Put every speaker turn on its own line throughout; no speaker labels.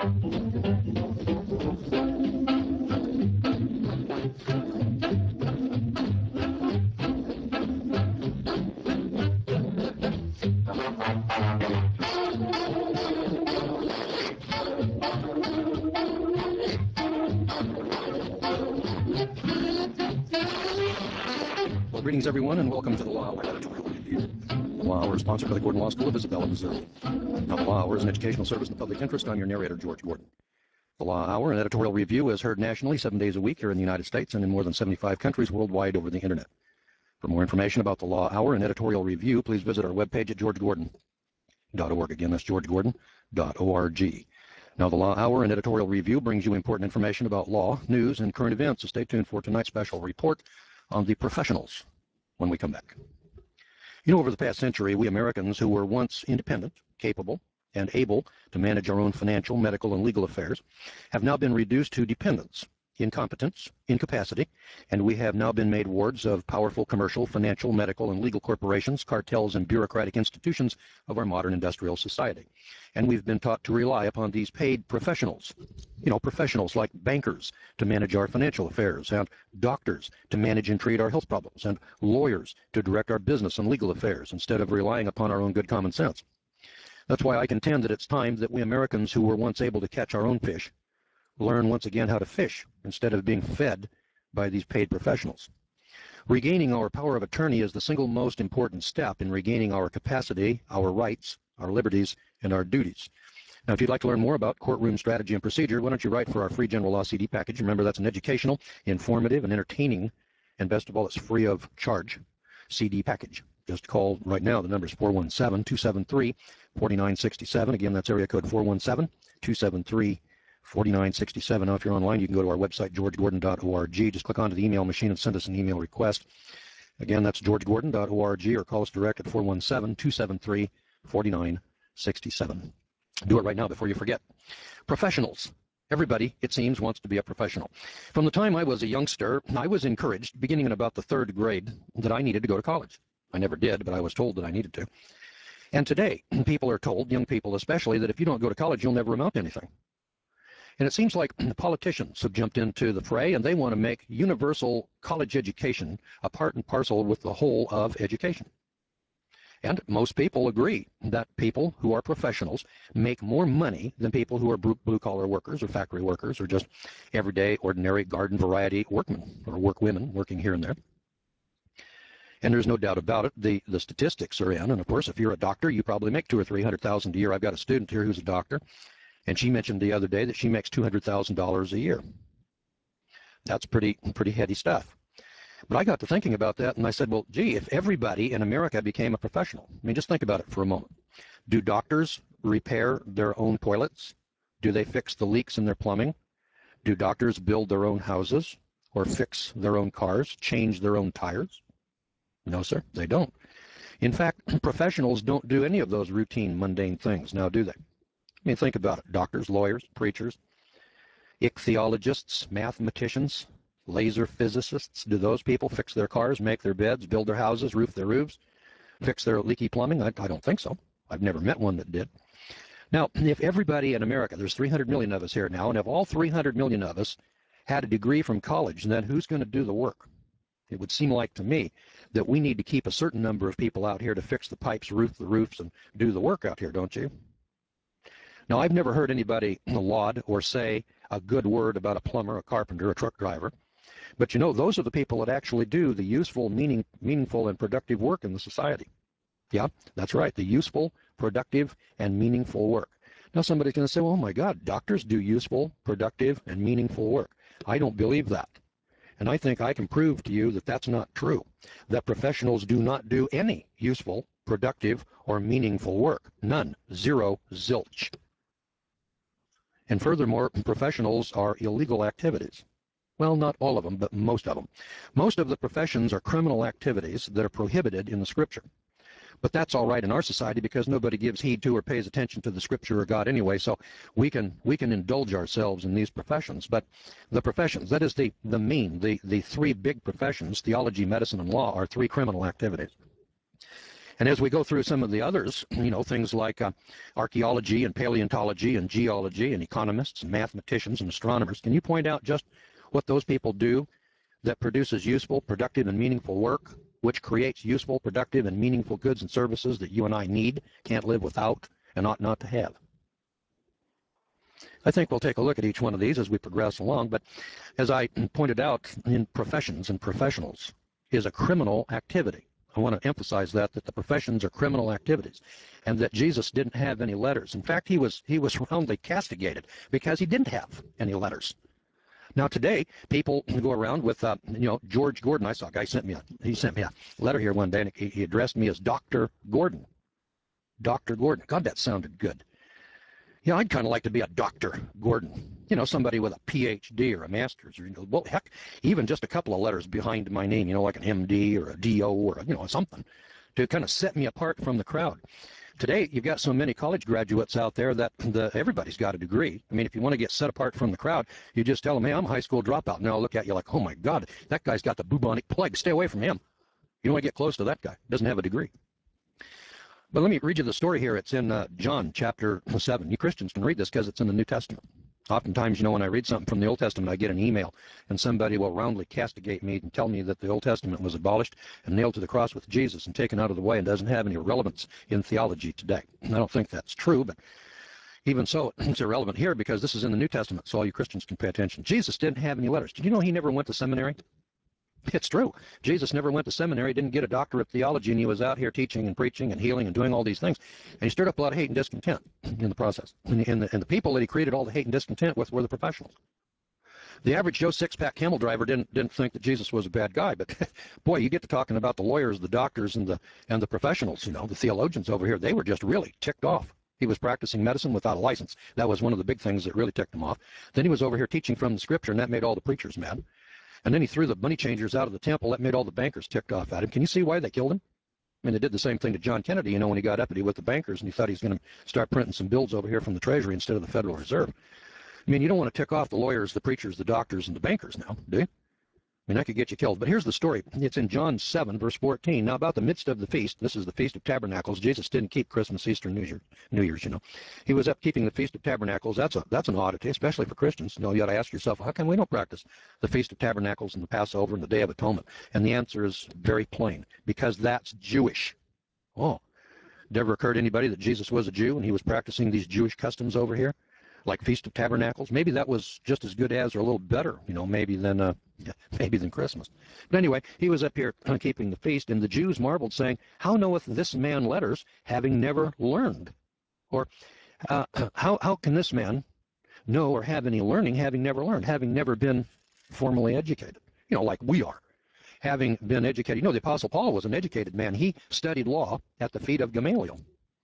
Well, greetings, everyone, and welcome to the Law Hour Editorial Review. The Law Hour is sponsored by the Gordon Law School of Isabella, Missouri. Now, the Law Hour is an educational service in the public interest. I'm your narrator, George Gordon. The Law Hour, an editorial review, is heard nationally 7 days a week here in the United States and in more than 75 countries worldwide over the Internet. For more information about the Law Hour and editorial review, please visit our webpage at georgegordon.org. Again, that's georgegordon.org. Now, the Law Hour and editorial review brings you important information about law, news, and current events, so stay tuned for tonight's special report on the professionals when we come back. You know, over the past century, we Americans who were once independent, capable, and able to manage our own financial, medical, and legal affairs have now been reduced to dependence, incompetence, incapacity, and we have now been made wards of powerful commercial, financial, medical, and legal corporations, cartels, and bureaucratic institutions of our modern industrial society. And we've been taught to rely upon these paid professionals, professionals like bankers to manage our financial affairs, and doctors to manage and treat our health problems, and lawyers to direct our business and legal affairs instead of relying upon our own good common sense. That's why I contend that it's time that we Americans who were once able to catch our own fish learn once again how to fish instead of being fed by these paid professionals. Regaining our power of attorney is the single most important step in regaining our capacity, our rights, our liberties, and our duties. Now, if you'd like to learn more about courtroom strategy and procedure, why don't you write for our free general law CD package? Remember, that's an educational, informative, and entertaining, and best of all, it's free of charge CD package. Just call right now. The number is 417-273-4967. Again, that's area code 417-273-4967. Now, if you're online, you can go to our website, georgegordon.org. Just click onto the email machine and send us an email request. Again, that's georgegordon.org, or call us direct at 417-273-4967. Do it right now before you forget. Professionals. Everybody, it seems, wants to be a professional. From the time I was a youngster, I was encouraged, beginning in about the third grade, that I needed to go to college. I never did, but I was told that I needed to. And today, people are told, young people especially, that if you don't go to college, you'll never amount to anything. And it seems like the politicians have jumped into the fray, and they want to make universal college education a part and parcel with the whole of education. And most people agree that people who are professionals make more money than people who are blue-collar workers or factory workers or just everyday, ordinary, garden variety workmen or workwomen working here and there. And there's no doubt about it, the statistics are in. And of course, if you're a doctor, you probably make $200,000 or $300,000 a year. I've got a student here who's a doctor, and she mentioned the other day that she makes $200,000 a year. That's pretty heady stuff. But I got to thinking about that, and I said, well, gee, if everybody in America became a professional, I mean, just think about it for a moment. Do doctors repair their own toilets? Do they fix the leaks in their plumbing? Do doctors build their own houses or fix their own cars, change their own tires? No, sir, they don't. In fact, professionals don't do any of those routine, mundane things now, do they? I mean, think about it. Doctors, lawyers, preachers, ichthyologists, mathematicians, laser physicists, do those people fix their cars, make their beds, build their houses, roof their roofs, fix their leaky plumbing? I don't think so. I've never met one that did. Now, if everybody in America, there's 300 million of us here now, and if all 300 million of us had a degree from college, then who's going to do the work? It would seem like to me that we need to keep a certain number of people out here to fix the pipes, roof the roofs, and do the work out here, don't you? Now, I've never heard anybody laud or say a good word about a plumber, a carpenter, a truck driver. But you know, those are the people that actually do the useful, meaningful, and productive work in the society. Yeah, that's right, the useful, productive, and meaningful work. Now, somebody's going to say, well, oh my God, doctors do useful, productive, and meaningful work. I don't believe that. And I think I can prove to you that that's not true, that professionals do not do any useful, productive, or meaningful work. None. Zero. Zilch. And furthermore, professionals are illegal activities. Well, not all of them, but most of them. Most of the professions are criminal activities that are prohibited in the Scripture. But that's all right in our society because nobody gives heed to or pays attention to the Scripture or God anyway, so we can indulge ourselves in these professions. But the professions, that is the three big professions, theology, medicine, and law, are three criminal activities. And as we go through some of the others, things like archaeology and paleontology and geology and economists and mathematicians and astronomers, can you point out just what those people do that produces useful, productive, and meaningful work, which creates useful, productive, and meaningful goods and services that you and I need, can't live without, and ought not to have? I think we'll take a look at each one of these as we progress along, but as I pointed out, in professions and professionals is a criminal activity. I want to emphasize that the professions are criminal activities, and that Jesus didn't have any letters. In fact, he was roundly castigated because he didn't have any letters. Now today, people go around with, George Gordon. I saw a guy sent me a letter here one day, and he addressed me as Dr. Gordon. Dr. Gordon. God, that sounded good. Yeah, I'd kind of like to be a Dr. Gordon. Somebody with a PhD or a master's, or well, heck, even just a couple of letters behind my name, like an MD or a DO or something to kind of set me apart from the crowd. Today, you've got so many college graduates out there that everybody's got a degree. I mean, if you want to get set apart from the crowd, you just tell them, hey, I'm a high school dropout. And they'll look at you like, oh, my God, that guy's got the bubonic plague. Stay away from him. You don't want to get close to that guy. Doesn't have a degree. But let me read you the story here. It's in John chapter 7. You Christians can read this because it's in the New Testament. Oftentimes, when I read something from the Old Testament, I get an email, and somebody will roundly castigate me and tell me that the Old Testament was abolished and nailed to the cross with Jesus and taken out of the way and doesn't have any relevance in theology today. I don't think that's true, but even so, it's irrelevant here because this is in the New Testament, so all you Christians can pay attention. Jesus didn't have any letters. Did you know he never went to seminary? It's true. Jesus never went to seminary, didn't get a doctorate of theology, and he was out here teaching and preaching and healing and doing all these things. And he stirred up a lot of hate and discontent in the process. And the people that he created all the hate and discontent with were the professionals. The average Joe six-pack camel driver didn't think that Jesus was a bad guy, but boy, you get to talking about the lawyers, the doctors, and the professionals, the theologians over here, they were just really ticked off. He was practicing medicine without a license. That was one of the big things that really ticked him off. Then he was over here teaching from the scripture, and that made all the preachers mad. And then he threw the money changers out of the temple. That made all the bankers ticked off at him. Can you see why they killed him? I mean, they did the same thing to John Kennedy, when he got uppity with the bankers, and he thought he was going to start printing some bills over here from the Treasury instead of the Federal Reserve. I mean, you don't want to tick off the lawyers, the preachers, the doctors, and the bankers now, do you? I mean, that could get you killed. But here's the story. It's in John 7, verse 14. Now, about the midst of the feast, this is the Feast of Tabernacles. Jesus didn't keep Christmas, Easter, New Year's, He was up keeping the Feast of Tabernacles. That's an oddity, especially for Christians. You got to ask yourself, how come we don't practice the Feast of Tabernacles and the Passover and the Day of Atonement? And the answer is very plain, because that's Jewish. Oh, did it ever occur to anybody that Jesus was a Jew and he was practicing these Jewish customs over here? Like Feast of Tabernacles. Maybe that was just as good as or a little better, maybe than Christmas. But anyway, he was up here keeping the feast, and the Jews marveled, saying, how knoweth this man letters, having never learned? Or how can this man know or have any learning, having never learned, having never been formally educated? Like we are. Having been educated. The Apostle Paul was an educated man. He studied law at the feet of Gamaliel.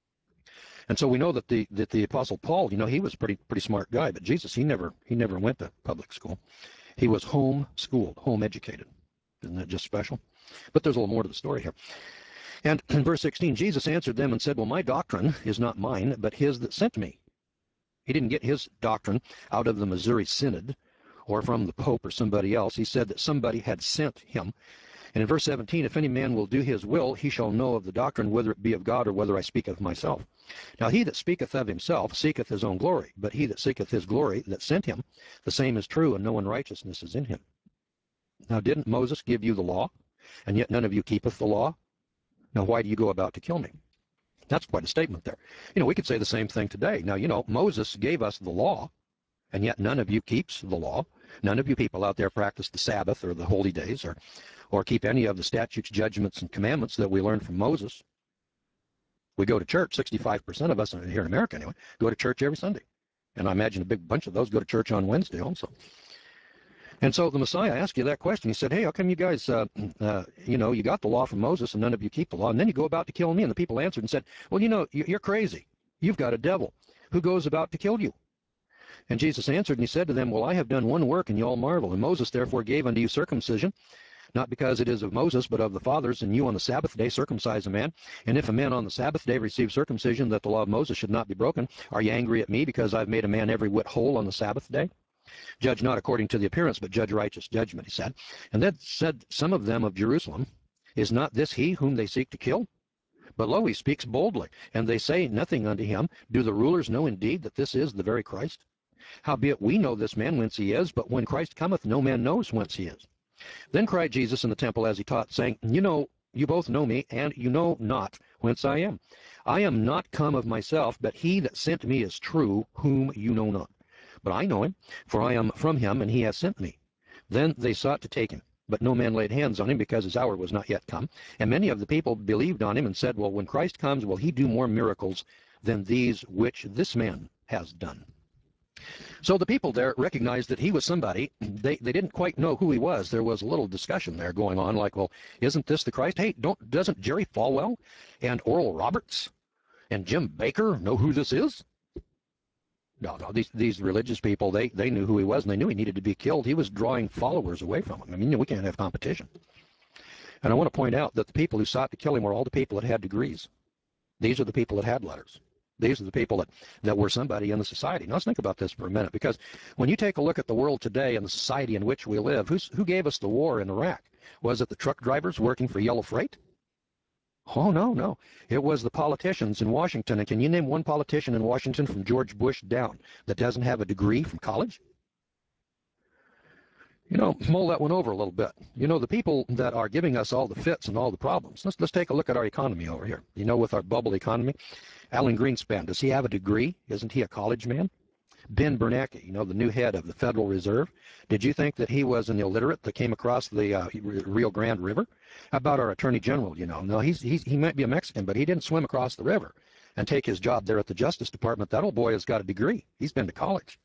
And so we know that the Apostle Paul, he was a pretty smart guy, but Jesus, he never went to public school. He was home schooled, home educated. Isn't that just special? But there's a little more to the story here. And in verse 16, Jesus answered them and said, well, my doctrine is not mine, but his that sent me. He didn't get his doctrine out of the Missouri Synod or from the Pope or somebody else. He said that somebody had sent him. And in verse 17, if any man will do his will, he shall know of the doctrine, whether it be of God or whether I speak of myself. Now he that speaketh of himself seeketh his own glory, but he that seeketh his glory that sent him, the same is true, and no unrighteousness is in him. Now didn't Moses give you the law, and yet none of you keepeth the law? Now why do you go about to kill me? That's quite a statement there. We could say the same thing today. Now, Moses gave us the law, and yet none of you keeps the law. None of you people out there practice the Sabbath or the holy days or keep any of the statutes, judgments, and commandments that we learned from Moses. We go to church, 65% of us here in America anyway, go to church every Sunday. And I imagine a big bunch of those go to church on Wednesday also. And so the Messiah asked you that question. He said, hey, how come you guys, you got the law from Moses and none of you keep the law? And then you go about to kill me. And the people answered and said, well, you're crazy. You've got a devil. Who goes about to kill you? And Jesus answered and he said to them, well, I have done one work and you all marvel. And Moses therefore gave unto you circumcision, not because it is of Moses, but of the fathers, and you on the Sabbath day circumcise a man. And if a man on the Sabbath day receive circumcision, that the law of Moses should not be broken, are you angry at me because I've made a man every whit whole on the Sabbath day? Judge not according to the appearance, but judge righteous judgment, he said. And then said some of them of Jerusalem, is not this he whom they seek to kill? But lo, he speaks boldly, and they say nothing unto him. Do the rulers know indeed that this is the very Christ? Howbeit we know this man whence he is, but when Christ cometh, no man knows whence he is. Then cried Jesus in the temple as he taught, saying, you both know me, and you know not whence I am. I am not come of myself, but he that sent me is true, whom you know not. But I know him, for I am from him, and he has sent me. Then they sought to take him, but no man laid hands on him, because his hour was not yet come. And many of the people believed on him, and said, well, when Christ comes, will he do more miracles than these which this man has done? So the people there recognized that he was somebody. They didn't quite know who he was. There was a little discussion there going on, like, well, isn't this the Christ? Hey, doesn't Jerry Falwell and Oral Roberts and Jim Baker know who this is? No, these religious people, they knew who he was, and they knew he needed to be killed. He was drawing followers away from him. I mean, we can't have competition. And I want to point out that the people who sought to kill him were all the people that had degrees. These are the people that had letters. These are the people that were somebody in the society. Now let's think about this for a minute, because when you take a look at the world today and the society in which we live, who gave us the war in Iraq? Was it the truck drivers working for Yellow Freight? Oh, no. It was the politicians in Washington. And can you name one politician in Washington from George Bush down that doesn't have a degree from college? Mull that one over a little bit. The people that are giving us all the fits and all the problems. Let's take a look at our economy over here. With our bubble economy, Alan Greenspan, does he have a degree? Isn't he a college man? Ben Bernanke, the new head of the Federal Reserve, did you think that he was an illiterate that came across the Rio Grande River? How about our Attorney General? No, he might be a Mexican, but he didn't swim across the river and take his job there at the Justice Department. That old boy has got a degree. He's been to college.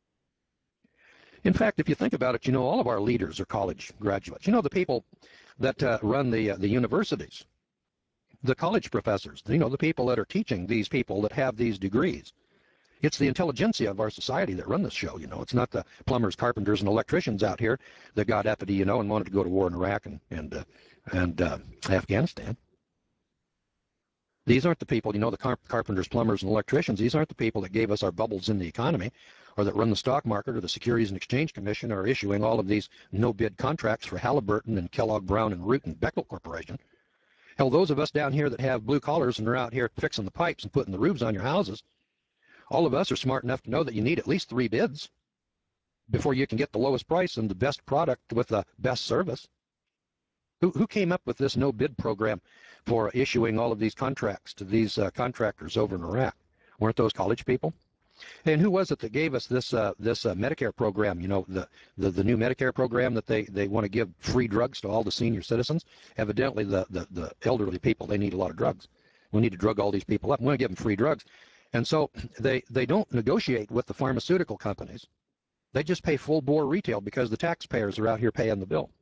In fact, if you think about it, all of our leaders are college graduates. The people that run the universities, the college professors, the people that are teaching these people that have these degrees. It's the intelligentsia of our society that run this show. It's not the plumbers, carpenters, and electricians out here that got uppity, and wanted to go to war in Iraq and Afghanistan. These aren't the people, the carpenters, plumbers, and electricians. These aren't the people that gave us our bubbles in the economy, or that run the stock market, or the Securities and Exchange Commission, or issuing all of these no-bid contracts for Halliburton and Kellogg Brown and Root and Bechtel Corporation. Hell, those of us down here that have blue collars and are out here fixing the pipes and putting the roofs on your houses, all of us are smart enough to know that you need at least 3 bids before you can get the lowest price and the best product with the best service. Who came up with this no-bid program for issuing all of these contracts to these contractors over in Iraq? Weren't those college people? And who was it that gave us this Medicare program? The new Medicare program that they want to give free drugs to all the senior citizens. Evidently, the elderly people, they need a lot of drugs. We need to drug all these people up. We want to give them free drugs. And so they don't negotiate with the pharmaceutical companies. They just pay full bore retail because the taxpayers are out here paying the bill.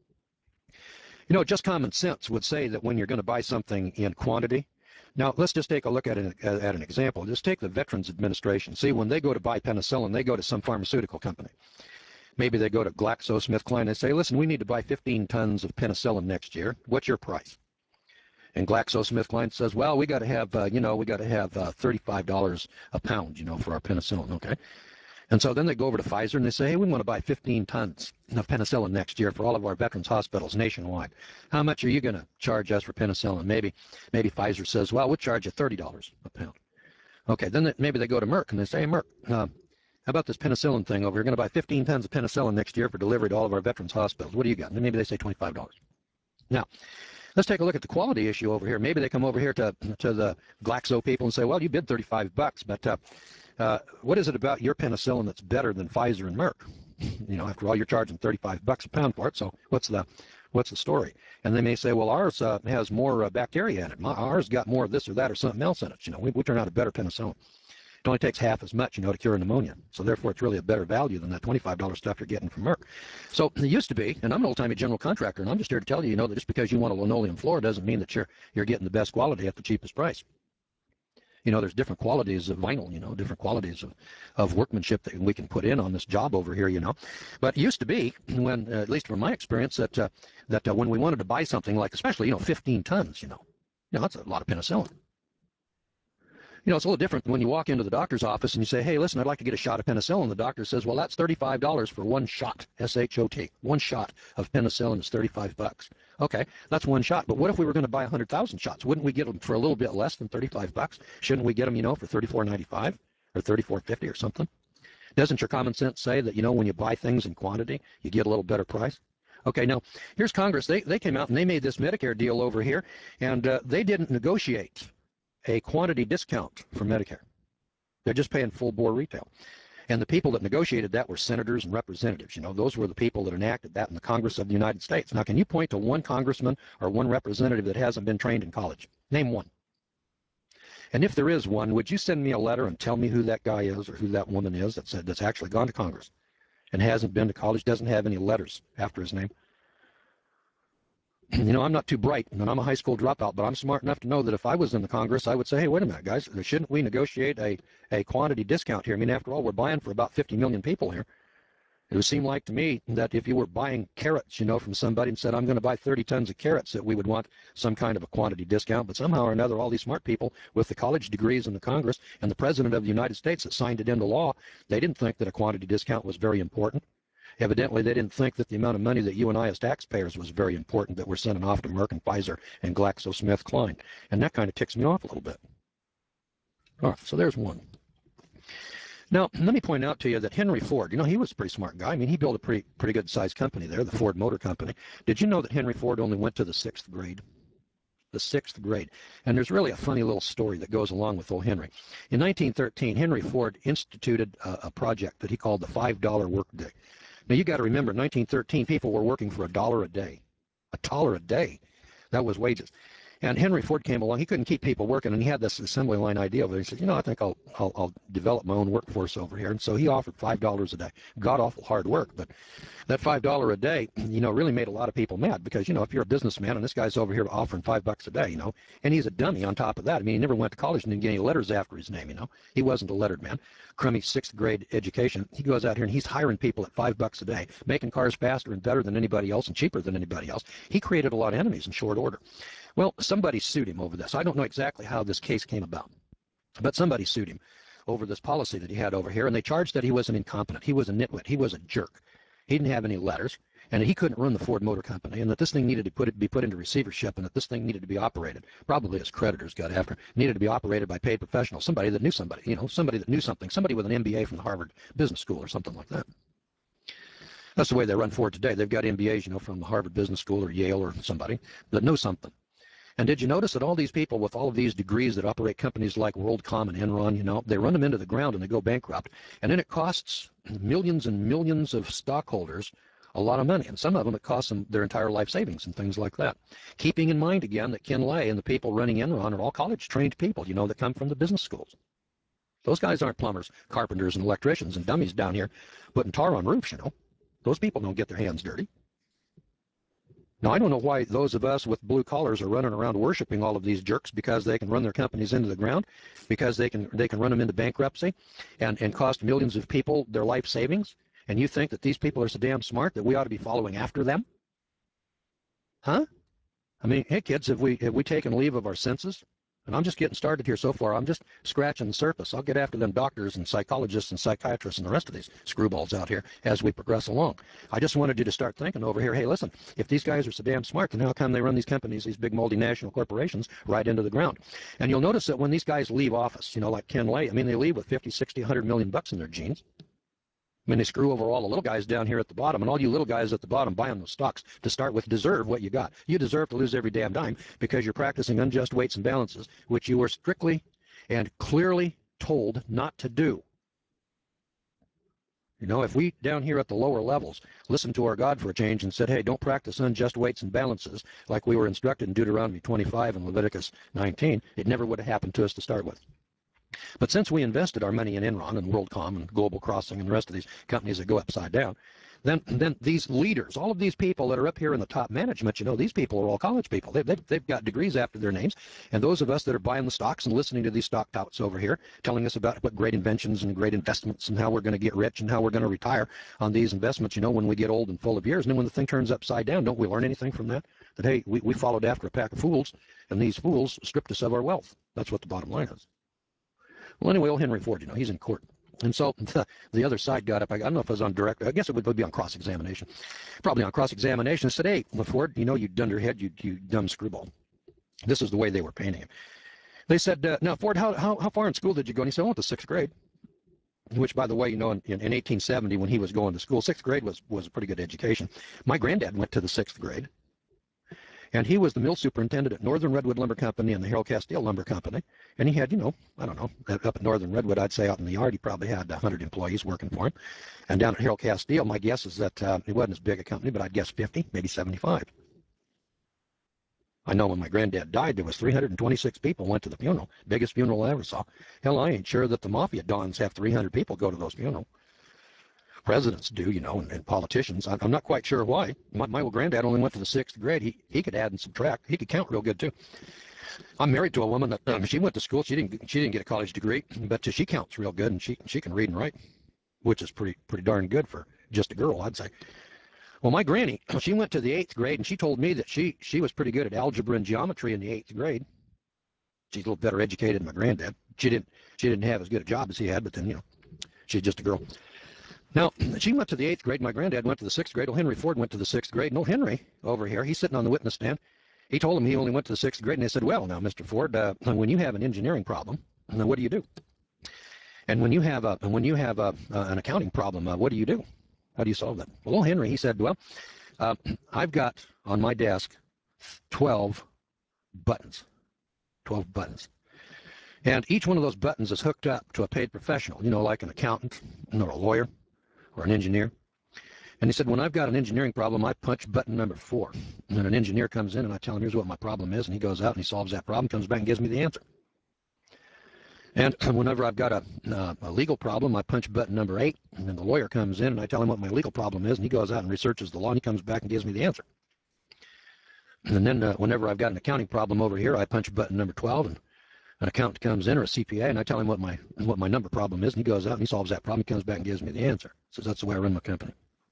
Just common sense would say that when you're going to buy something in quantity. Now, let's just take a look at an example. Just take the Veterans Administration. See, when they go to buy penicillin, they go to some pharmaceutical company. Maybe they go to GlaxoSmithKline. They say, listen, we need to buy 15 tons of penicillin next year. What's your price? And GlaxoSmithKline says, well, we got to have, $35 a pound, for our penicillin, okay? And so then they go over to Pfizer and they say, hey, we want to buy 15 tons of penicillin next year for all of our veterans hospitals nationwide. How much are you going to charge us for penicillin? Maybe Pfizer says, well, we'll charge you $30 a pound. Okay, then maybe they go to Merck and they say, hey, Merck, how about this penicillin thing over here? We're going to buy 15 tons of penicillin next year for delivery to all of our veterans hospitals. What do you got? And then maybe they say $25. Now, let's take a look at the quality issue over here. Maybe they come over here to the Glaxo people and say, well, you bid $35, but what is it about your penicillin that's better than Pfizer and Merck? After all, you're charging $35 a pound for it, so what's the story? And they may say, well, ours has more bacteria in it. Ours got more of this or that or something else in it. We turn out a better penicillin. It only takes half as much, to cure pneumonia. So therefore, it's really a better value than that $25 stuff you're getting from Merck. So it used to be, and I'm an old-timey general contractor, and I'm just here to tell you, that just because you want a linoleum floor doesn't mean that you're getting the best quality at the cheapest price. There's different qualities of vinyl, different qualities of workmanship that we can put in on this job over here, But it used to be, when, at least from my experience, that when we wanted to buy something like, especially, 15 tons, that's a lot of penicillin. It's a little different when you walk into the doctor's office and you say, hey, listen, I'd like to get a shot of penicillin. The doctor says, well, that's $35 for one shot, S-H-O-T. One shot of penicillin is $35. Okay, that's one shot. But what if we were going to buy 100,000 shots? Wouldn't we get them for a little bit less than 35 bucks? Shouldn't we get them, for 34.95 or 34.50 or something? Doesn't your common sense say that, when you buy things in quantity, you get a little better price? Okay, now here's Congress. They came out and they made this Medicare deal over here, and they didn't negotiate a quantity discount for Medicare. They're just paying full bore retail. And the people that negotiated that were senators and representatives. Those were the people that enacted that in the Congress of the United States. Now, can you point to one congressman or one representative that hasn't been trained in college? Name one. And if there is one, would you send me a letter and tell me who that guy is or who that woman is that's actually gone to Congress and hasn't been to college, doesn't have any letters after his name? I'm not too bright, and I'm a high school dropout, but I'm smart enough to know that if I was in the Congress, I would say, hey, wait a minute, guys, shouldn't we negotiate a quantity discount here? I mean, after all, we're buying for about 50 million people here. It would seem like to me that if you were buying carrots, from somebody and said, I'm going to buy 30 tons of carrots, that we would want some kind of a quantity discount. But somehow or another, all these smart people with the college degrees in the Congress and the President of the United States that signed it into law, they didn't think that a quantity discount was very important. Evidently, they didn't think that the amount of money that you and I as taxpayers was very important that we're sending off to Merck and Pfizer and GlaxoSmithKline. And that kind of ticks me off a little bit. All right, so there's one. Now, let me point out to you that Henry Ford, he was a pretty smart guy. I mean, he built a pretty good sized company there, the Ford Motor Company. Did you know that Henry Ford only went to the 6th grade? The 6th grade. And there's really a funny little story that goes along with old Henry. In 1913, Henry Ford instituted a project that he called the $5 workday. Now, you got to remember, in 1913, people were working for $1 a day. $1 a day. That was wages. And Henry Ford came along. He couldn't keep people working, and he had this assembly line idea of it. He said, I think I'll develop my own workforce over here. And so he offered $5 a day. God awful hard work, but that $5 a day, really made a lot of people mad because, if you're a businessman and this guy's over here offering $5 a day, and he's a dummy on top of that. I mean, he never went to college and didn't get any letters after his name, He wasn't a lettered man. Crummy 6th grade education. He goes out here and he's hiring people at $5 a day, making cars faster and better than anybody else and cheaper than anybody else. He created a lot of enemies in short order. Well, somebody sued him over this. I don't know exactly how this case came about, but somebody sued him over this policy that he had over here, and they charged that he was an incompetent. He was a nitwit. He was a jerk. He didn't have any letters, and that he couldn't run the Ford Motor Company, and that this thing needed to be put into receivership, and that this thing needed to be operated, probably his creditors got after, needed to be operated by paid professionals, somebody that knew somebody, somebody that knew something, somebody with an MBA from the Harvard Business School or something like that. That's the way they run Ford today. They've got MBAs, from the Harvard Business School or Yale or somebody that knows something. And did you notice that all these people with all of these degrees that operate companies like WorldCom and Enron, they run them into the ground and they go bankrupt. And then it costs millions and millions of stockholders a lot of money. And some of them, it costs them their entire life savings and things like that. Keeping in mind, again, that Ken Lay and the people running Enron are all college-trained people, that come from the business schools. Those guys aren't plumbers, carpenters, and electricians and dummies down here putting tar on roofs, Those people don't get their hands dirty. Now, I don't know why those of us with blue collars are running around worshiping all of these jerks because they can run their companies into the ground, because they can run them into bankruptcy and cost millions of people their life savings. And you think that these people are so damn smart that we ought to be following after them? Huh? I mean, hey, kids, have we taken leave of our senses? And I'm just getting started here so far. I'm just scratching the surface. I'll get after them doctors and psychologists and psychiatrists and the rest of these screwballs out here as we progress along. I just wanted you to start thinking over here, hey, listen, if these guys are so damn smart, then how come they run these companies, these big multinational corporations, right into the ground? And you'll notice that when these guys leave office, like Ken Lay, I mean, they leave with 50, 60, 100 million bucks in their jeans. I mean, they screw over all the little guys down here at the bottom, and all you little guys at the bottom buying those stocks to start with deserve what you got. You deserve to lose every damn dime because you're practicing unjust weights and balances, which you were strictly and clearly told not to do. If we down here at the lower levels listened to our God for a change and said, hey, don't practice unjust weights and balances like we were instructed in Deuteronomy 25 and Leviticus 19, it never would have happened to us to start with. But since we invested our money in Enron and WorldCom and Global Crossing and the rest of these companies that go upside down, then these leaders, all of these people that are up here in the top management, these people are all college people. They've got degrees after their names. And those of us that are buying the stocks and listening to these stock touts over here telling us about what great inventions and great investments and how we're going to get rich and how we're going to retire on these investments, when we get old and full of years. And then when the thing turns upside down, don't we learn anything from that? That, hey, we followed after a pack of fools, and these fools stripped us of our wealth. That's what the bottom line is. Well, anyway, old Henry Ford, he's in court. And so the other side got up. I don't know if it was on direct. I guess it would be on cross-examination. Probably on cross-examination. Said, "Hey, LaFord, you know, you dunderhead, you dumb screwball." This is the way they were painting him. They said, "Now, Ford, how far in school did you go?" And he said, "I went to sixth grade." Which, by the way, you know, in 1870 when he was going to school, sixth grade was a pretty good education. My granddad went to the sixth grade. And he was the mill superintendent at Northern Redwood Lumber Company and the Harold Castile Lumber Company. And he had, you know, I don't know, up at Northern Redwood, I'd say out in the yard, he probably had 100 employees working for him. And down at Harold Castile, my guess is that it wasn't as big a company, but I'd guess 50, maybe 75. I know when my granddad died, there was 326 people went to the funeral. Biggest funeral I ever saw. Hell, I ain't sure that the mafia dons have 300 people go to those funerals. Presidents do, you know, and politicians. I'm not quite sure why. My old granddad only went to the sixth grade. He could add and subtract. He could count real good too. I'm married to a woman that she went to school. She didn't get a college degree, but she counts real good and she can read and write, which is pretty darn good for just a girl, I'd say. Well, my granny, she went to the eighth grade and she told me that she was pretty good at algebra and geometry in the eighth grade. She's a little better educated than my granddad. She didn't have as good a job as he had, but then, you know, she's just a girl. Now, she went to the eighth grade. My granddad went to the sixth grade. Old Henry Ford went to the sixth grade. And old Henry over here, he's sitting on the witness stand. He told him he only went to the sixth grade. And they said, "Well, now, Mr. Ford, when you have an engineering problem, what do you do? And when you have an accounting problem, what do you do? How do you solve that?" Well, old Henry, he said, "Well, I've got on my desk 12 buttons, 12 buttons. And each one of those buttons is hooked up to a paid professional, you know, like an accountant or a lawyer or an engineer." And he said, "When I've got an engineering problem, I punch button number 4. And then an engineer comes in and I tell him, here's what my problem is. And he goes out and he solves that problem, comes back and gives me the answer. And whenever I've got a legal problem, I punch button number 8. And then the lawyer comes in and I tell him what my legal problem is. And he goes out and researches the law and he comes back and gives me the answer. And then whenever I've got an accounting problem over here, I punch button number 12 and an accountant comes in or a CPA and I tell him what my number problem is. And he goes out and he solves that problem. He comes back and gives me the answer." So that's the way I run my company.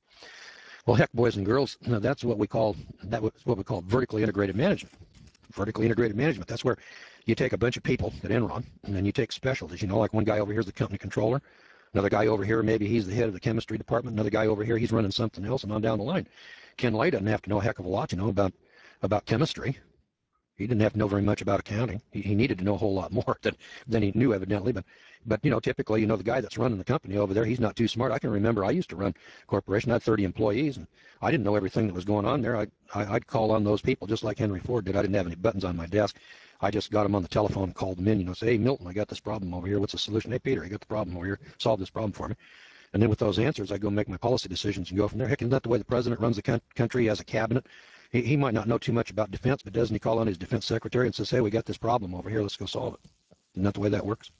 Well, heck, boys and girls, that's what we call vertically integrated management. Vertically integrated management. That's where you take a bunch of people at Enron, and then you take specialties. You know, like one guy over here is the company controller. Another guy over here, maybe he's the head of the chemistry department. Another guy over here, he's running something else, and on down the line. Ken Lay doesn't have to know a heck of a lot, you know, about chemistry. He didn't have to know very much about accounting. He needed to know a whole lot more than he knew, evidently. But you know, typically, you know, the guy that's running the company over there, he's not too smart. I can remember I used to run a corporation. I had 30 employees, and I didn't know everything that was going on there. I'd call on those people just like Henry Ford did. I didn't have any buttons on my desk. I just got them on the telephone and called them in, you know, say, "Hey, Milton, I got this problem over here. What's the solution?" "Hey, Peter, I got the problem over here. Solve this problem for me." And then with those answers, I go make my policy decisions and go from there. Heck, isn't that the way the president runs the country as a cabinet? He might not know too much about defense, but doesn't he call on his defense secretary and says, "Hey, we got this problem over here. Let's go solve it." Isn't that the way that works?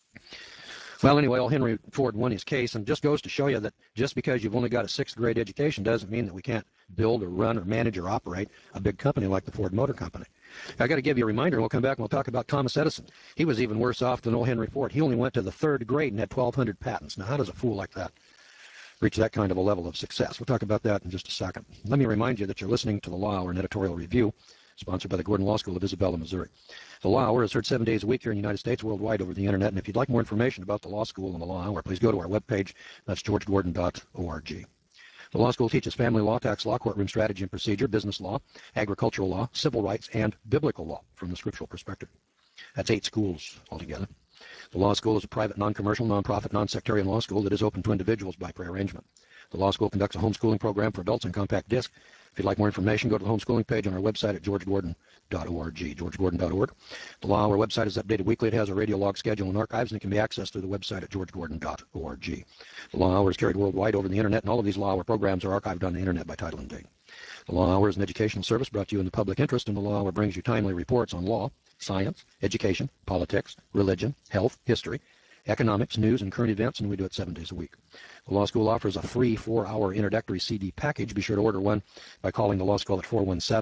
Well, anyway, old Henry Ford won his case, and just goes to show you that just because you've only got a sixth grade education doesn't mean that we can't build or run or manage or operate a big company like the Ford Motor Company. I got to give you a reminder, and we'll come back and we'll talk about Thomas Edison. He was even worse off than old Henry Ford. He only went to the third grade and had 1,200 patents. Now, how does a fool like that reach that kind of a level of success? We'll talk about that in just a second. Let me remind you that you're listening to The Law Hour, an editorial review sponsored by the Gordon Law School of Isabella, Missouri. The Law Hour is heard 7 days a week here in the United States, worldwide over the internet. And if you'd like more information about the Law School and the Law Hour, please go to our webpage. That's georgegordon.org. The law school teaches family law, tax law, courtroom strategy and procedure, business law, agricultural law, civil rights, and biblical law from the scriptural perspective. That's 8 schools altogether. The law school is a private, non-commercial, non-profit, non-sectarian law school that is open to individuals by pre-arrangement. The law school conducts a homeschooling program for adults on compact disc. If you'd like more information, go to the homeschooling page on our website at georgegordon.org, georgegordon.org. The Law Hour website is updated weekly. It has a radio log schedule and archives, and it can be accessed through the website at georgegordon.org. The Law Hour is carried worldwide over the internet, and all of these Law Hour programs are archived on the internet by title and date. The Law Hour is an educational service brought to you in the public interest, and the Law Hour brings you timely reports on law, science, education, politics, religion, health, history, economics, news, and current events, and we do it 7 days a week. The Law School offers a free 4-hour introductory CD package. Be sure to order one by calling the Law School at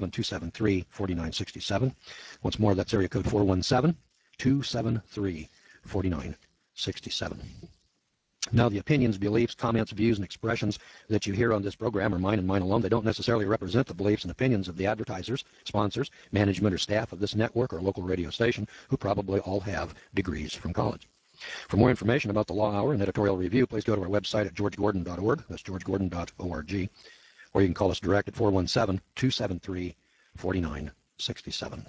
417-273-4967. Once more, that's area code 417-273-4967. Now, the opinions, beliefs, comments, views, and expressions that you hear on this program are mine and mine alone. They don't necessarily represent the beliefs and opinions of the advertisers, sponsors, management, or staff of this network or local radio station, who probably all have degrees from college. For more information about the Law Hour and editorial review, please go to our website at georgegordon.org. That's georgegordon.org. Or you can call us direct at 417-273-4967.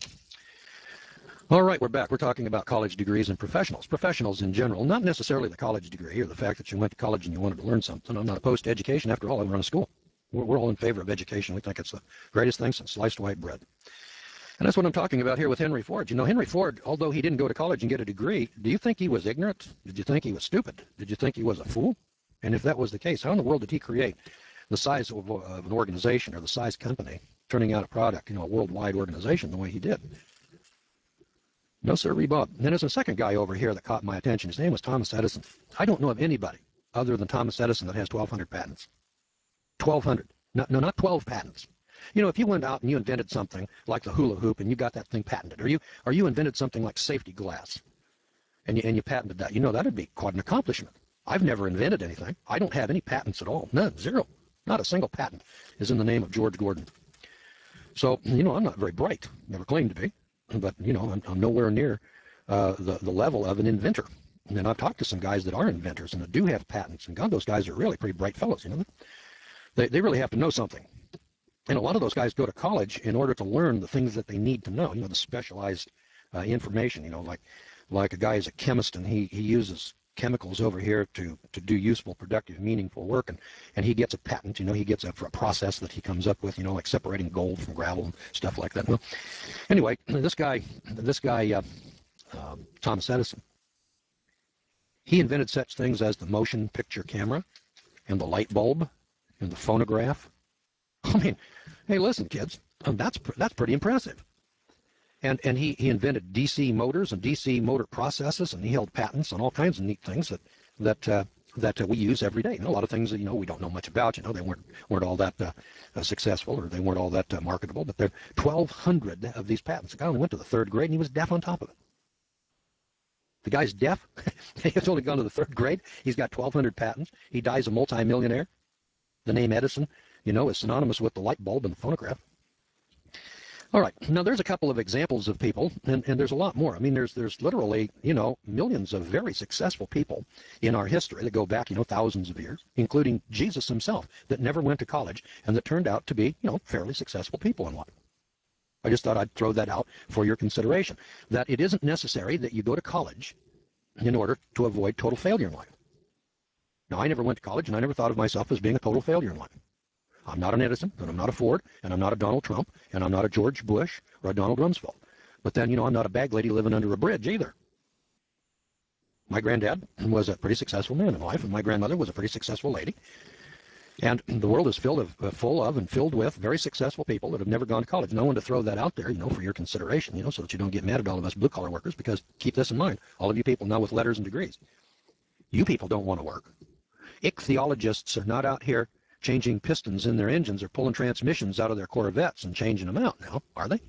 All right, we're back. We're talking about college degrees and professionals. Professionals in general, not necessarily the college degree or the fact that you went to college and you wanted to learn something. I'm not opposed to education. After all, I run a school. We're all in favor of education. We think it's the greatest thing since sliced white bread. And that's what I'm talking about here with Henry Ford. You know, Henry Ford, although he didn't go to college and get a degree, do you think he was ignorant? Did you think he was stupid? Did you think he was a fool? And if that was the case, how in the world did he create the size of an organization or the size company, turning out a product, you know, a worldwide organization the way he did? No, sir, Bob. And then there's a second guy over here that caught my attention. His name was Thomas Edison. I don't know of anybody other than Thomas Edison that has 1,200 patents. 1,200. No, not 12 patents. You know, if you went out and you invented something like the hula hoop and you got that thing patented, or you invented something like safety glass and you patented that, you know, that'd be quite an accomplishment. I've never invented anything. I don't have any patents at all. None. Zero. Not a single patent is in the name of George Gordon. So, you know, I'm not very bright. Never claimed to be. But, you know, I'm nowhere near the level of an inventor. And I've talked to some guys that are inventors and that do have patents. And God, those guys are really pretty bright fellows, you know. They really have to know something. And a lot of those guys go to college in order to learn the things that they need to know, you know, the specialized information, you know, like a guy is a chemist and he uses chemicals over here to do useful, productive, meaningful work. And he gets a patent, you know, he gets a process that he comes up with, you know, like separating gold from gravel and stuff like that. Well, anyway, this guy, Thomas Edison, he invented such things as the motion picture camera and the light bulb and the phonograph. I mean, hey, listen, kids, that's pretty impressive. And he invented DC motors and DC motor processes, and he held patents on all kinds of neat things that we use every day. And a lot of things that, you know, we don't know much about. You know, they weren't all that successful, or they weren't all that marketable. But there are 1,200 of these patents. The guy only went to the third grade, and he was deaf on top of it. The guy's deaf. He's only gone to the third grade. He's got 1,200 patents. He dies a multimillionaire. The name Edison, you know, is synonymous with the light bulb and the phonograph. All right, now there's a couple of examples of people, and there's a lot more. I mean, there's literally, you know, millions of very successful people in our history that go back, you know, thousands of years, including Jesus himself, that never went to college and that turned out to be, you know, fairly successful people in life. I just thought I'd throw that out for your consideration, that it isn't necessary that you go to college in order to avoid total failure in life. Now, I never went to college, and I never thought of myself as being a total failure in life. I'm not an Edison, and I'm not a Ford, and I'm not a Donald Trump, and I'm not a George Bush or a Donald Rumsfeld. But then, you know, I'm not a bag lady living under a bridge either. My granddad was a pretty successful man in life, and my grandmother was a pretty successful lady. And the world is full of and filled with very successful people that have never gone to college. And I wanted to throw that out there, you know, for your consideration, you know, so that you don't get mad at all of us blue-collar workers, because keep this in mind, all of you people now with letters and degrees, you people don't want to work. Ichthyologists are not out here changing pistons in their engines or pulling transmissions out of their Corvettes and changing them out now, are they?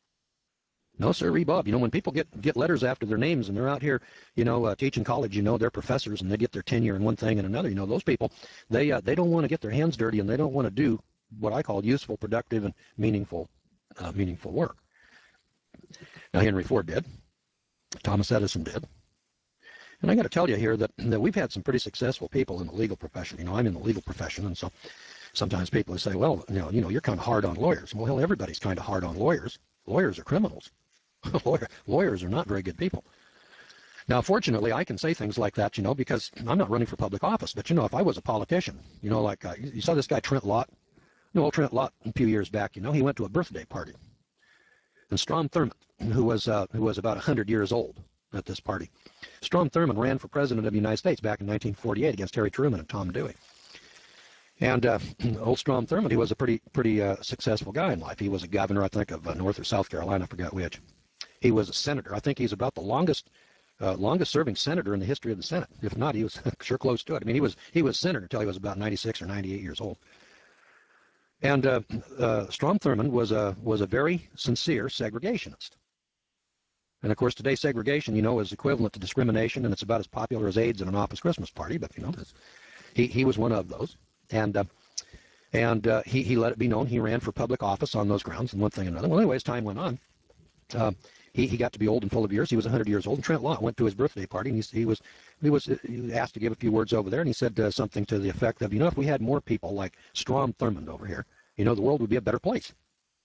No, sir, Bob. You know, when people get letters after their names and they're out here, you know, teaching college, you know, they're professors and they get their tenure in one thing and another, you know, those people, they don't want to get their hands dirty, and they don't want to do what I call useful, productive, and meaningful work. Now, Henry Ford did. Thomas Edison did. And I got to tell you here that we've had some pretty successful people in the legal profession. You know, I'm in the legal profession, and so sometimes people say, well, you know, you're kind of hard on lawyers. Well, hell, everybody's kind of hard on lawyers. Lawyers are criminals. Lawyers are not very good people. Now, fortunately, I can say things like that, you know, because I'm not running for public office. But, you know, if I was a politician, you know, like you saw this guy Trent Lott. No, Trent Lott a few years back, you know, he went to a birthday party. And Strom Thurmond, who was about 100 years old at this party. Strom Thurmond ran for president of the United States back in 1948 against Harry Truman and Tom Dewey. And old Strom Thurmond, he was a pretty successful guy in life. He was a governor, I think, of North or South Carolina, I forgot which. He was a senator. I think he's about the longest serving senator in the history of the Senate. If not, he was sure close to it. I mean, he was senator until he was about 96 or 98 years old. And Strom Thurmond was a very sincere segregationist. And of course, today segregation, you know, is equivalent to discrimination, and it's about as popular as AIDS in an office Christmas party. But you know, he was one of those, and he let it be known he ran for public office on those grounds, and one thing and another. Well, anyway, as time went on, he got to be old and full of years. He was 100 years old. And Trent Lott went to his birthday party, and he was asked to give a few words over there, and he said something to the effect of, if we had more people like Strom Thurmond over here, the world would be a better place.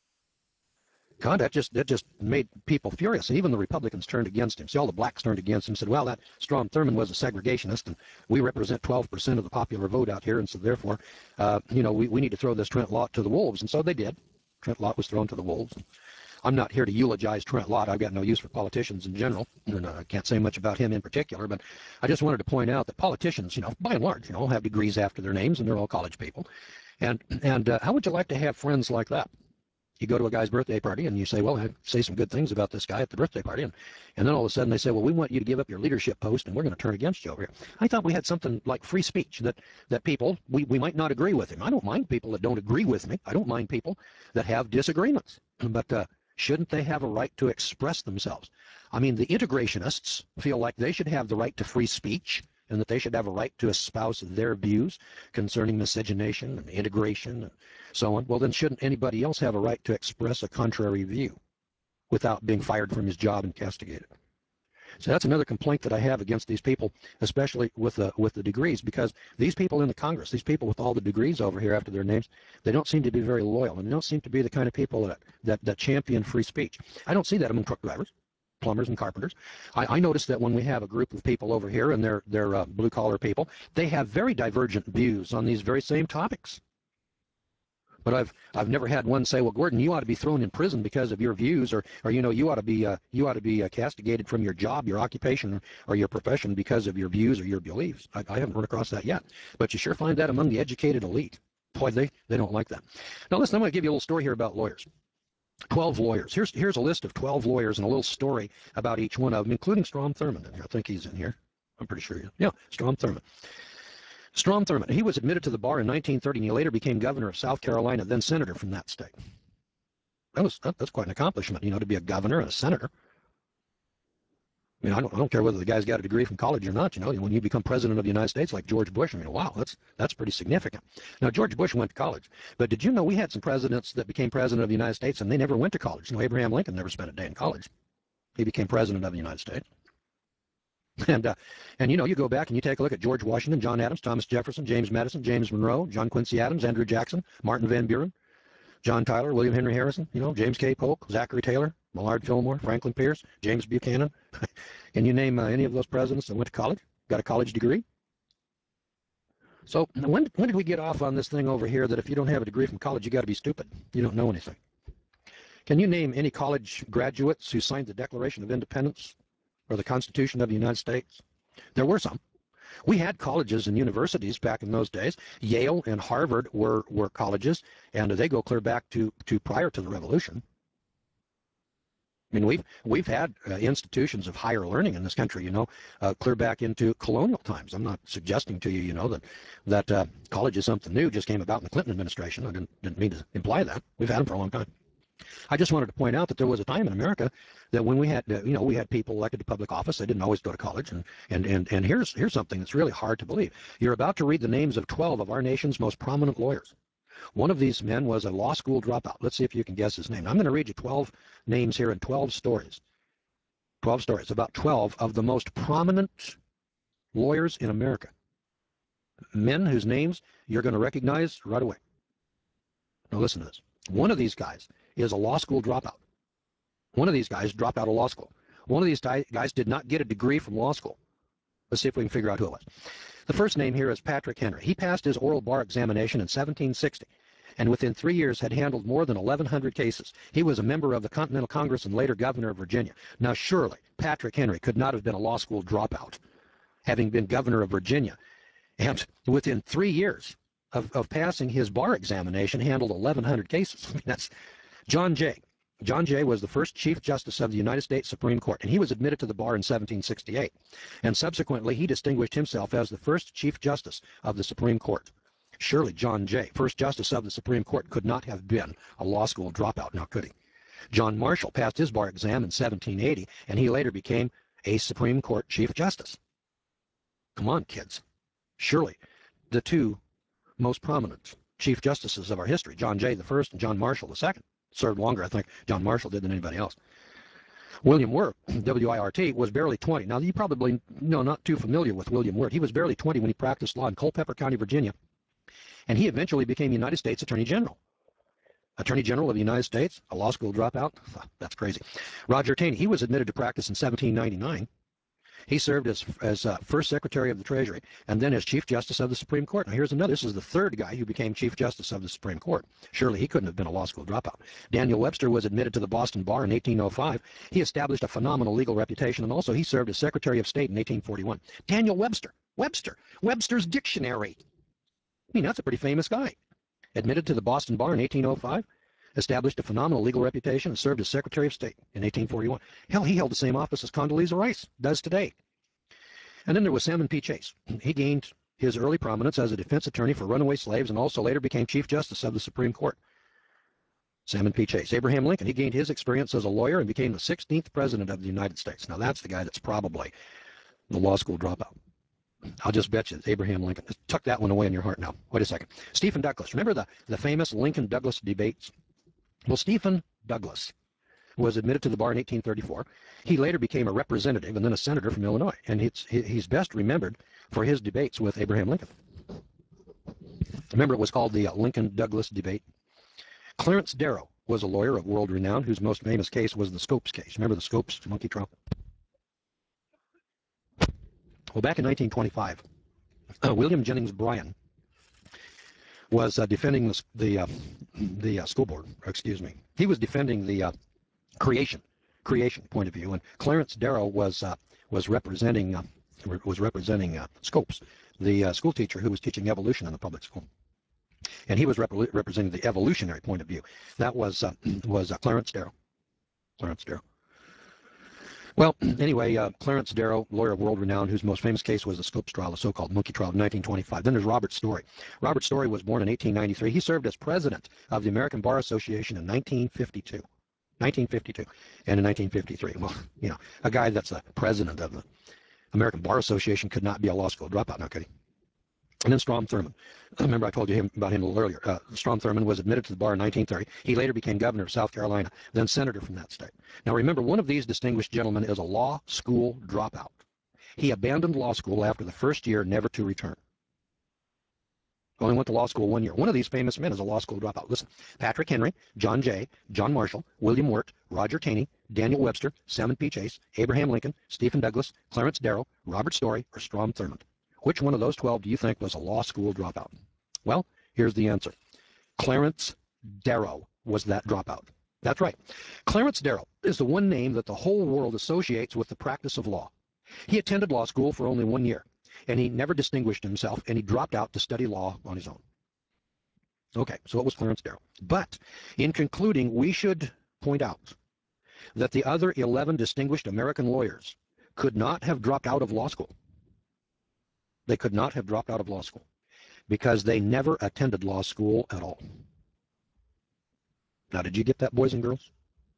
God, that just made people furious. Even the Republicans turned against him. See, all the blacks turned against him and said, well, that Strom Thurmond was a segregationist, and we represent 12% of the popular vote out here, and so therefore, we need to throw this Trent Lott to the wolves. And so they did. Trent Lott was thrown to the wolves. I'm not here to eulogize Trent Lott. I've got no use for politicians in general, and I can't say much about him in particular, but I just wanted to point out that politicians, by and large, have degrees after their names, and they're all college people. And how would you like to have friends like that? You go to a guy's birthday party and you say, well, I say some good things about this guy at the birthday party. And then all of a sudden they say, well, we want you to give up your leadership post and we're going to turn against you over here. I thought we had something like free speech, that people, we might not agree with him. I don't mind people that don't agree with me. I don't mind people that have disagreements. But shouldn't they have a right to express themselves? I mean, the integrationists feel like they should have the right to free speech and that they should have a right to espouse their views concerning miscegenation and integration and so on. Well, then shouldn't anybody else have a right to express a contrary view without being fired from his job and castigated? So that's another complaint that I have against these people, especially with the degrees, because these people in the Congress, these people with all the degrees over here after their names, they don't seem to be very loyal, and they don't seem to be the kind of people that champion free speech. I don't see that among truck drivers, plumbers, and carpenters. I notice that when we have a group of people over here, and they're blue-collar people, they have very divergent views on these very same topics. But I've never had one say, well, Gordon, you ought to be thrown in prison because of your views, or you ought to be castigated from your job, your occupation, or your profession because of your views or your beliefs. I haven't run across that yet. But you sure find that among the educated elite. Boy, they don't like that. Now listen, I'm going to give you a little story here about lawyers. 12 lawyers. Here's a list of 12 lawyers and a little story about each one of them, including Strom Thurmond in here. I think he's in here. I'm pretty sure. Yeah, Strom Thurmond. Strom Thurmond. He was admitted to the bar in 1930, and he later became governor of South Carolina, then senator from that state. That's quite an accomplishment, to be a governor and a senator. I mean, I don't care whether the guy's got a degree from college or not. When you become president of the United States like George Bush, wow, that's pretty significant. Now, George Bush went to college, but did you know we had some presidents that became president of the United States and they never went to college? Abraham Lincoln never spent a day in college. He became president of the United States. And you go back and you take a look at George Washington, John Adams, Thomas Jefferson, James Madison, James Monroe, John Quincy Adams, Andrew Jackson, Martin Van Buren, John Tyler, William Henry Harrison, James K. Polk, Zachary Taylor, Millard Fillmore, Franklin Pierce, James Buchanan. Can you name any of those presidents that went to college, got a college degree? So when did we get off on this thing over here that if you don't have a degree from college, you got to be stupid? You don't know anything. Can you name any college graduates who signed the Declaration of Independence or the Constitution of the United States? There were some. We had colleges and universities back in those days. Yale and Harvard were colleges, and they go clear back to prior to the Revolution. I mean, we've had institutions of higher learning in this country, clear back into colonial times. I'm not suggesting to you, that college is something new, just came about in the Clinton administration. I didn't mean to imply that. We've had them for a long time. I just wanted to point out that there was a time in America that when we had, we had people elected to public office. They didn't always go to college. And here's something that's really hard to believe. You're about to read the names of 12 of our nation's most prominent lawyers. One of these men was a law school dropout. Let's see if you can guess his name. I'm going to read you 12 names here and 12 stories. 12 stories about 12 of the most prominent lawyers in America. Men whose names you're going to recognize right away. Now listen to this. One of these guys is a law school dropout. One of these guys dropped out of law school. One of these guys did not get a degree from law school. Let's see if we can figure out who it was. The first name here is Patrick Henry. He passed his oral bar examination in 1760 and within 3 years had handled more than 1,100 cases. He was a member of the Continental Congress and later governor of Virginia. Now surely Patrick Henry could not have been a law school dropout, having been governor of Virginia. And within 3 years of passing his bar examination, handled 1,100 cases. I mean, that's John Jay. John Jay was the first Chief Justice of the United States Supreme Court, and he was admitted to the bar in 1768. And subsequently, he distinguished himself as the first Chief Justice of the Supreme Court. Surely John Jay, first Justice of the Supreme Court, could not have been a law school dropout, now could he? John Marshall passed his bar exam in 1780, and he later became a Supreme Court Chief Justice. Come on, kids. Surely the two most prominent Chief Justices of our history, John Jay the first and John Marshall the second, served longer, I think, John Marshall did than anybody else. William Wirt, W-I-R-T, was barely 20. Now, you probably know not too familiar with William Wirt. He was barely 20 when he practiced law in Culpeper County, Virginia, and he eventually became United States Attorney General. Attorney General of the United States, a law school dropout? That's crazy. Roger Taney, he was admitted to practice in 1799. He served as first Secretary of the Treasury and then as Chief Justice of the Supreme Court. Now, here's another. This is the third guy who became Chief Justice of the Supreme Court. Surely he couldn't have been a law school dropout. Daniel Webster was admitted to the Boston Bar in 1805. He established a phenomenal legal reputation, and also he served as Secretary of State in 1841. Daniel Webster. Webster's Dictionary. I mean, that's a pretty famous guy. Admitted to the Boston Bar in 1805. Established a phenomenal legal reputation and served as Secretary of State in 1841. Hell, he held the same office as Condoleezza Rice does today. And then there was Salmon P. Chase. He gained his early prominence as a defense attorney for runaway slaves and also later became Chief Justice of the Supreme Court. Salmon P. Chase. Abraham Lincoln, he gained his experience as a lawyer and became the 16th President of the United States. Now, that's the guy that's probably the law school dropout. I'll just bet you it's Abraham Lincoln. Just tuck that one away in your heart now. Wait a second. Stephen Douglas. Remember the famous Lincoln-Douglas debates? Well, Stephen Douglas was admitted to the bar in 1834. He later became a representative and then a senator from Illinois, and he's best remembered for his debates with Abraham Lincoln. Remember, it was called the Lincoln-Douglas debate. Clarence Darrow was a lawyer of world renown whose most famous case was the Scopes case. Remember the Scopes monkey trial? Well, back in 1925, William Jennings Bryan was defending the school board. Excuse me. He was defending the creation point of view, and Clarence Darrow was representing Scopes, the school teacher who was teaching evolution in the public school, and he was representing the evolutionary point of view. That was Clarence Darrow. Clarence Darrow. Well, anyway, Clarence Darrow, lawyer of world renown, whose most famous case was the Scopes trial, the so-called monkey trial of 1925. Then there's Robert Story. Robert Story was born in 1893. He served as president of the American Bar Association in 1952. 1952 and in 1953. Well, you know, a guy that's the president of the American Bar Association could not be a law school dropout, now could he? And then Strom Thurmond. Remember I told you about him a little earlier. Strom Thurmond was admitted to the bar in 1930. He later became governor of South Carolina, then senator from that state. Now remember, one of these distinguished gentlemen is a law school dropout. He abandoned law school after the first year, never to return. Only went to law school 1 year. One of these famous men is a law school dropout. Listen, Patrick Henry, John Jay, John Marshall, William Wirt, Roger Taney, Daniel Webster, Salmon P. Chase, Abraham Lincoln, Stephen Douglas, Clarence Darrow, Robert Story, or Strom Thurmond. Which one of those 12 do you think was a law school dropout? Well, here's the answer. Clarence Darrow was that dropout. That's right. Clarence Darrow is the one name that the whole world associates with the practice of law. He attended law school for only 1 year, and he never distinguished himself, and he dropped out to study law on his own. Okay, so it was Clarence Darrow. But in concluding, we should point out that the other 11 distinguished American lawyers could not have dropped out of law school. They could not have dropped out of law school because they never attended law school at all. Now, did you get that, boys and girls?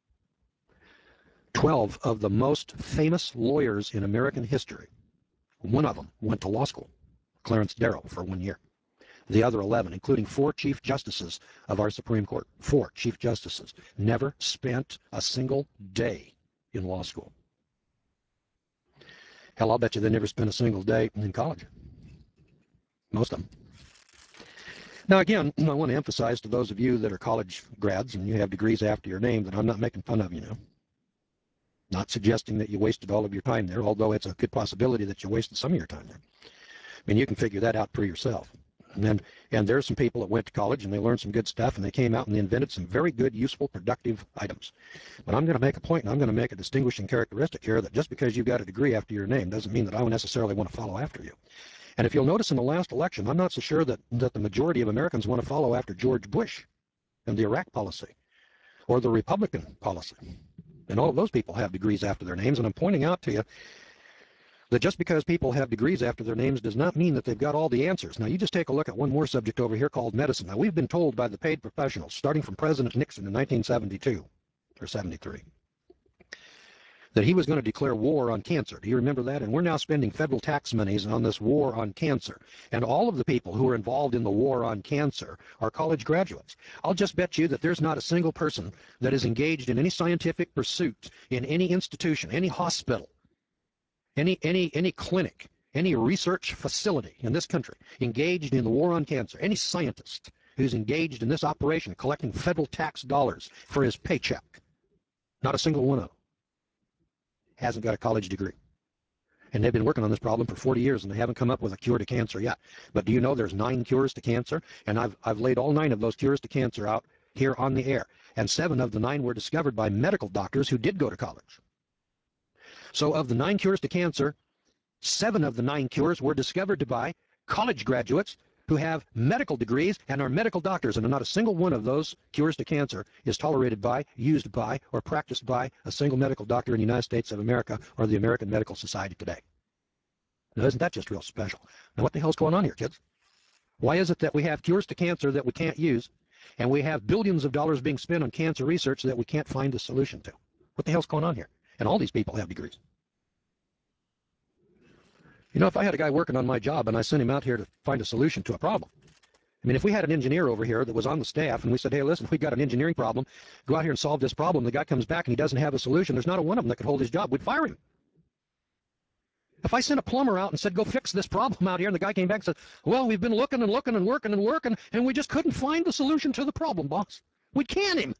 12 of the most famous lawyers in American history, one of them went to law school, Clarence Darrow, for 1 year. The other 11, including 4 chief justices of our Supreme Court, 4 chief justices, never spent a single day in law school. Hell, I'll bet you they never spent a single day in college. Most of them. Now, again, I want to emphasize to those of you that are college grads and you have degrees after your name that I'm not making fun of you now. Not suggesting that you wasted all of your time there, although it's a good possibility that you wasted some of your time there. I mean, you can figure that out for yourself. And there's some people that went to college and they learned some good stuff and they came out and they invented some very good, useful, productive items. But I'm going to make a point and I'm going to make a distinguishing characteristic here that just because you've got a degree after your name doesn't mean that I would necessarily want to follow after you. And if you'll notice in the last election, I'm not so sure that the majority of Americans want to follow after George Bush and the Iraq policy or the Republican policy. And all of those people have degrees after their names. And I'm pointing out to you that just because people have degrees after their names does not mean that they've got all the answers. Now, you just take a look at one more subject over here called medicine. Now, we've been told by the paid professionals, starting from President Nixon in 1972 or 73, that he was going to declare war on cancer. Do you remember that? And we're now spending federal tax monies on this war on cancer. And all of the people who are involved in the war on cancer are college graduates. I'll just bet you that there's not a single person that is engaged in any scientific pursuit in any institution, any hospital, any clinic, any research facility in this country engaged in the war on cancer, any scientist who's engaged in this operation collecting federal tax dollars for his paycheck. Not a single one of them hasn't got a college degree. And they've been working on this problem for 40 years, and they haven't come up with a cure to cancer yet. But do you know there's 9 cures to cancer? And I've laid all 9 of those cures to cancer out here on the air. And 7 of the 9 were discovered by medical doctors who did go to college. So of the 9 cures to cancer, 7 of the 9 cures were discovered by college graduates who have medical degrees and are medical doctors, and not a single one of those cures to cancer is tolerated by, used by, or practiced by a single medical doctor in the United States of America or the American Medical Society today. Now, isn't that just real special? Now, what the hell's going on here, kids? Why is it that we have cures to cancer that we can't use, and we have billions of dollars being spent on cancer research that we can't find a solution to? What the hell's going on here? And all these people have degrees. You know, if I had a guy working on my job and I sent him out here to find a solution to a problem, I mean, if we had an engineer over here that was on the staff and we said, hey, listen, we've got an engineering problem, go out here and solve this problem, the guy comes back and he doesn't have a solution, there's not a one of them that could hold his job, we'd fire him. If I sent a plumber out and said, go fix this problem out here, and the guy came back and said, well, we've been looking and looking and working and working, and we just couldn't find the solution to the problem, boss, we'd can him.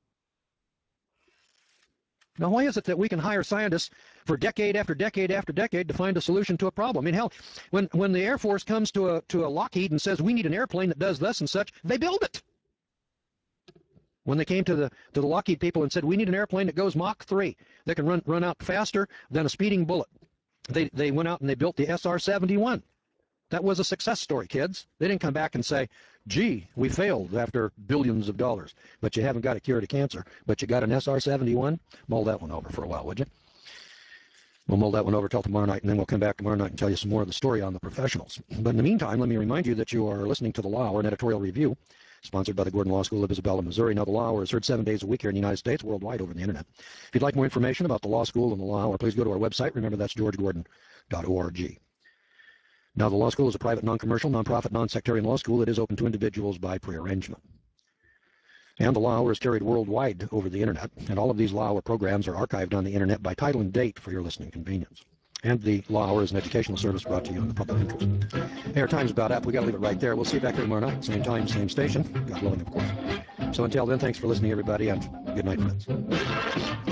Now, why is it that we can hire scientists for decade after decade after decade to find a solution to a problem? I mean, hell, when the Air Force comes to a Lockheed and says we need an airplane that does this and such, they build it. When they came to the Lockheed people and said we need an airplane that goes Mach 3, that can run out faster than a speeding bullet, they went out and they built the SR-71. That was a success story, kids. They didn't come back and say, gee, we failed after billions of dollars, but you haven't got a cure to cancer, but you got an SR-71? Mull that one over for a while, would you? We'll mull that one over till tomorrow night, and then we'll come back tomorrow night and tell you some more of the story on the professionals. But in the meantime, let me remind you that you are listening to The Law Hour, an editorial review, sponsored by the Gordon Law School of Isabella, Missouri. Now, The Law Hour is heard 7 days a week here in the United States, worldwide over the internet. If you'd like more information about the Law School and The Law Hour, please go to our website. Remember, that's georgegordon.org. Now, the law school is a private, non-commercial, non-profit, non-sectarian law school that is open to individuals by prearrangement. And the Law Hour is carried worldwide over the internet, and all of these Law Hour programs are archived on the internet by title and date for your listening convenience. And the Law Hour is an educational service brought to you in the public interest. Hey, our time's about up. We got to leave it right there. We'll see you back here tomorrow night, same time, same station. God willing, of course. So until then, thanks for listening, everybody, and good night, friends.